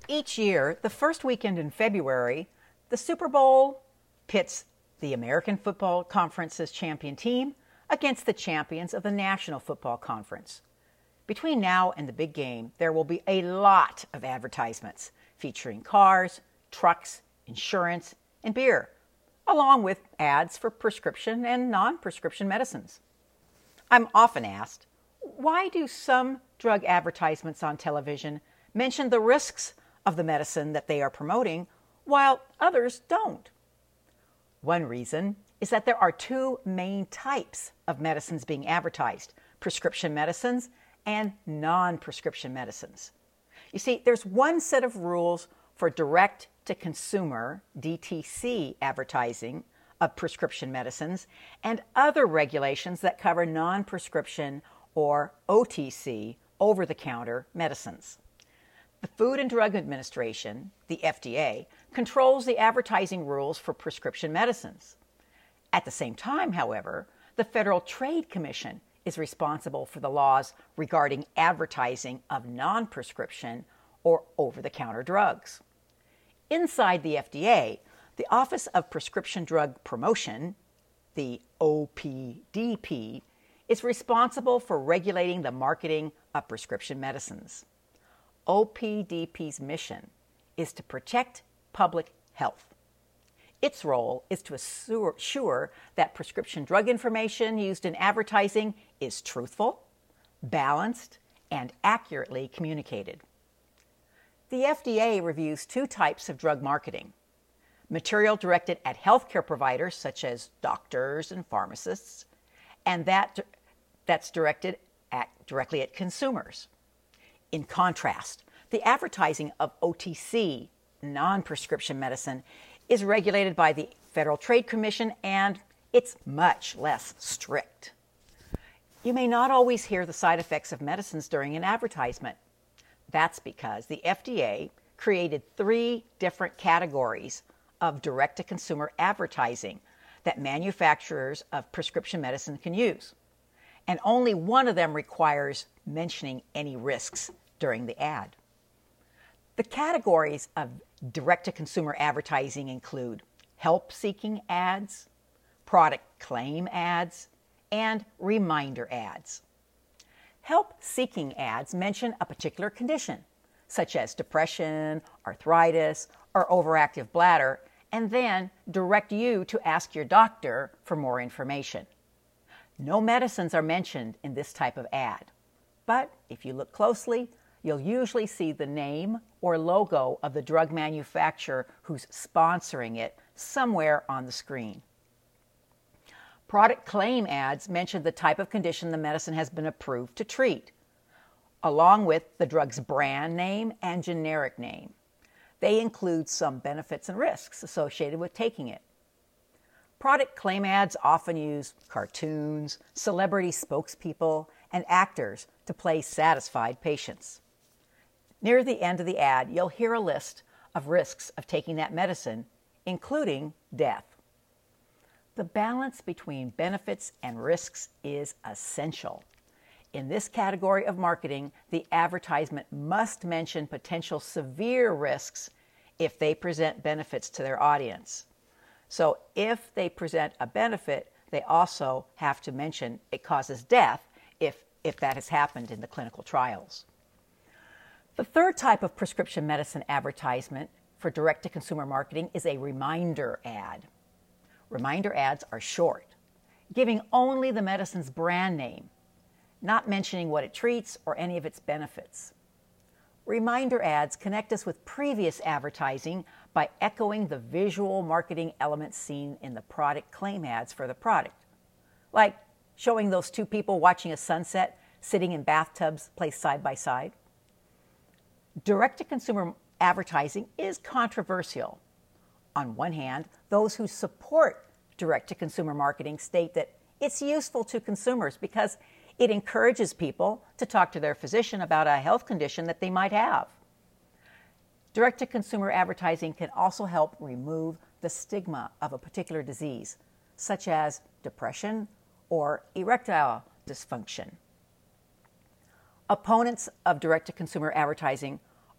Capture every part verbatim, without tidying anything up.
Each year, the first weekend in February, the Super Bowl pits the American Football Conference's champion team against the champions of the National Football Conference. Between now and the big game, there will be a lot of advertisements featuring cars, trucks, insurance, and beer, along with ads for prescription and non-prescription medicines. I'm often asked, why do some drug advertisements on television mention the risks of the medicine that they are promoting, while others don't? One reason is that there are two main types of medicines being advertised: prescription medicines and non-prescription medicines. You see, there's one set of rules for direct-to-consumer, D T C, advertising of prescription medicines and other regulations that cover non-prescription or O T C, over-the-counter medicines. The Food and Drug Administration, the F D A, controls the advertising rules for prescription medicines. At the same time, however, the Federal Trade Commission is responsible for the laws regarding advertising of non-prescription or over-the-counter drugs. Inside the F D A, the Office of Prescription Drug Promotion, the O P D P, is responsible for regulating the marketing of prescription medicines. O P D P's mission is to protect public health. Its role is to assure that prescription drug information used in advertising is truthful, balanced, and accurately communicated. The F D A reviews two types of drug marketing: material directed at healthcare providers such as doctors and pharmacists, and that that's directed at, directly at consumers. In contrast, the advertising of O T C, non-prescription medicine, is regulated by the Federal Trade Commission, and it's much less strict. You may not always hear the side effects of medicines during an advertisement. That's because the F D A created three different categories of direct-to-consumer advertising that manufacturers of prescription medicine can use, and only one of them requires mentioning any risks during the ad. The categories of direct-to-consumer advertising include help-seeking ads, product claim ads, and reminder ads. Help-seeking ads mention a particular condition, such as depression, arthritis, or overactive bladder, and then direct you to ask your doctor for more information. No medicines are mentioned in this type of ad, but if you look closely, you'll usually see the name or logo of the drug manufacturer who's sponsoring it somewhere on the screen. Product claim ads mention the type of condition the medicine has been approved to treat, along with the drug's brand name and generic name. They include some benefits and risks associated with taking it. Product claim ads often use cartoons, celebrity spokespeople, and actors to play satisfied patients. Near the end of the ad, you'll hear a list of risks of taking that medicine, including death. The balance between benefits and risks is essential. In this category of marketing, the advertisement must mention potential severe risks if they present benefits to their audience. So if they present a benefit, they also have to mention it causes death if, if that has happened in the clinical trials. The third type of prescription medicine advertisement for direct-to-consumer marketing is a reminder ad. Reminder ads are short, giving only the medicine's brand name, not mentioning what it treats or any of its benefits. Reminder ads connect us with previous advertising by echoing the visual marketing elements seen in the product claim ads for the product, like showing those two people watching a sunset sitting in bathtubs placed side by side. Direct-to-consumer advertising is controversial. On one hand, those who support direct-to-consumer marketing state that it's useful to consumers because it encourages people to talk to their physician about a health condition that they might have. Direct-to-consumer advertising can also help remove the stigma of a particular disease, such as depression or erectile dysfunction. Opponents of direct-to-consumer advertising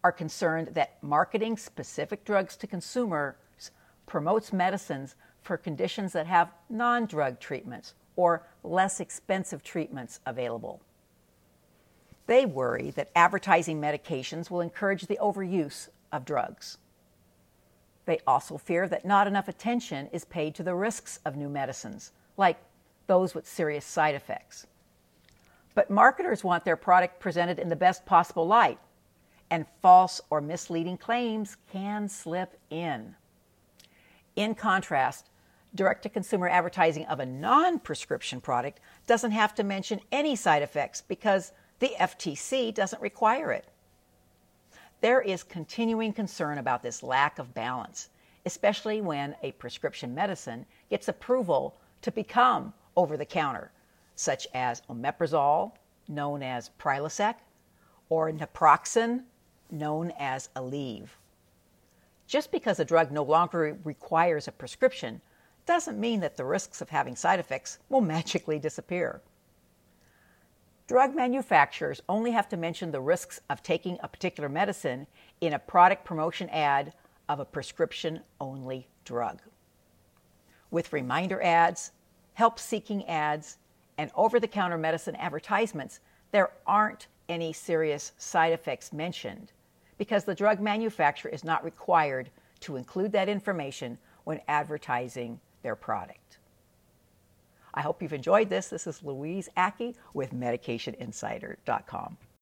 are concerned that marketing specific drugs to consumers promotes medicines for conditions that have non-drug treatments or less expensive treatments available. They worry that advertising medications will encourage the overuse of drugs. They also fear that not enough attention is paid to the risks of new medicines, like those with serious side effects. But marketers want their product presented in the best possible light, and false or misleading claims can slip in. In contrast, direct-to-consumer advertising of a non-prescription product doesn't have to mention any side effects because the F T C doesn't require it. There is continuing concern about this lack of balance, especially when a prescription medicine gets approval to become over-the-counter, such as omeprazole, known as Prilosec, or naproxen, known as Aleve. Just because a drug no longer requires a prescription doesn't mean that the risks of having side effects will magically disappear. Drug manufacturers only have to mention the risks of taking a particular medicine in a product promotion ad of a prescription-only drug. With reminder ads, help-seeking ads, and over-the-counter medicine advertisements, there aren't any serious side effects mentioned because the drug manufacturer is not required to include that information when advertising their product. I hope you've enjoyed this. This is Louise Aki with Medication Insider dot com.